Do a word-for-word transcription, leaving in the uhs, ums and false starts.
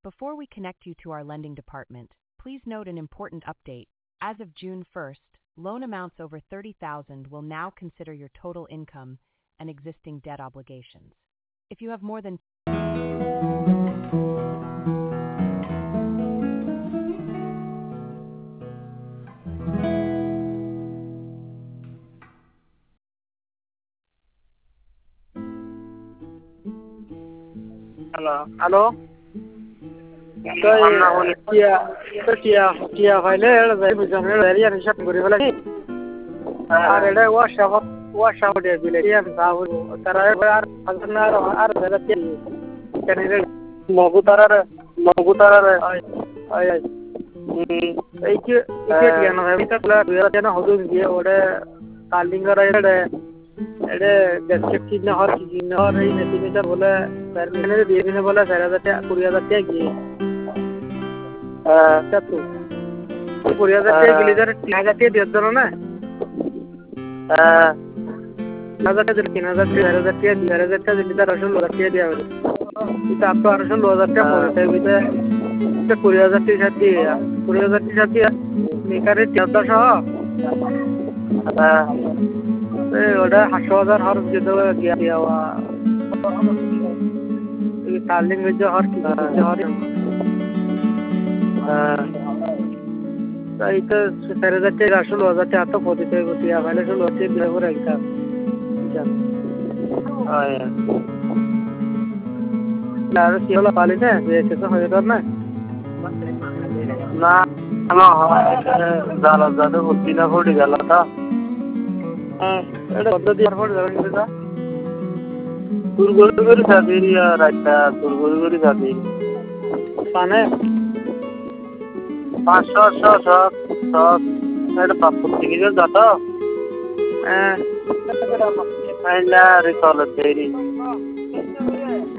Before we connect you to our lending department, please note an important update. As of June first, loan amounts over thirty thousand will now consider your total income and existing debt obligations. If you have more than Hello. Hello. Tôi chia tôi chia chia phải lấy rồi bây giờ lấy lấy anh sắp gửi về lại. À đây đây WhatsApp WhatsApp để gửi lại anh sao? Tarai ar aznar ar đây là tiền. Cái này mogu tarar mogu tarar. Ai ai ai. এই যে এই যে না ভাই এটা plus দুই হাজার না হদু দিয়ে ওরে কালিঙ্গার এড়ে এড়ে ডেসক্রিপটিভ চিহ্ন হর কি চিহ্ন হর এই মেসেজটা বলে পারমিশনে দিয়ে দিনে বলে চার হাজার টাকা কুড়ি হাজার টাকা গিয়ে হ্যাঁ তা তো কুড়ি হাজার টাকা গিয়ে যারা তিন হাজার টাকা দিয়ে দিল না হ্যাঁ হাজার টাকা তিন হাজার টাকা চার হাজার টাকা দুই হাজার টাকা দিলে তার আসল হাজার টাকা দেওয়া হবে এটা আপনার আসল হাজার টাকা পড়ে তাই এটা কুড়ি হাজার টাকা দিয়ে কুড়ি হাজার টাকা দিয়ে মেকারের চারটা সহ হ্যাঁ ওটা আটশো হাজার হর যেতে গিয়া দেওয়া এই তালিম যে হর কি হর হ্যাঁ এইটা চার হাজার টাকা আসল হাজার টাকা তো পদিতে দিয়া ভাইলে আসল হচ্ছে বিয়ে করে একটা আর কি হলো পালি না যে কিছু হয়ে গেল না না জালা জাদু বুদ্ধি না পড়ে গেল তা হ্যাঁ এটা পদ্ধতি আর পড়ে যাবে না দুর্গরি করে সাদিরি আর একটা দুর্গরি করে সাদিরি পানে পাঁচশো ছশো সাত সাত এটা পাঁচশো থেকে যত হ্যাঁ আইলা রিকল দেরি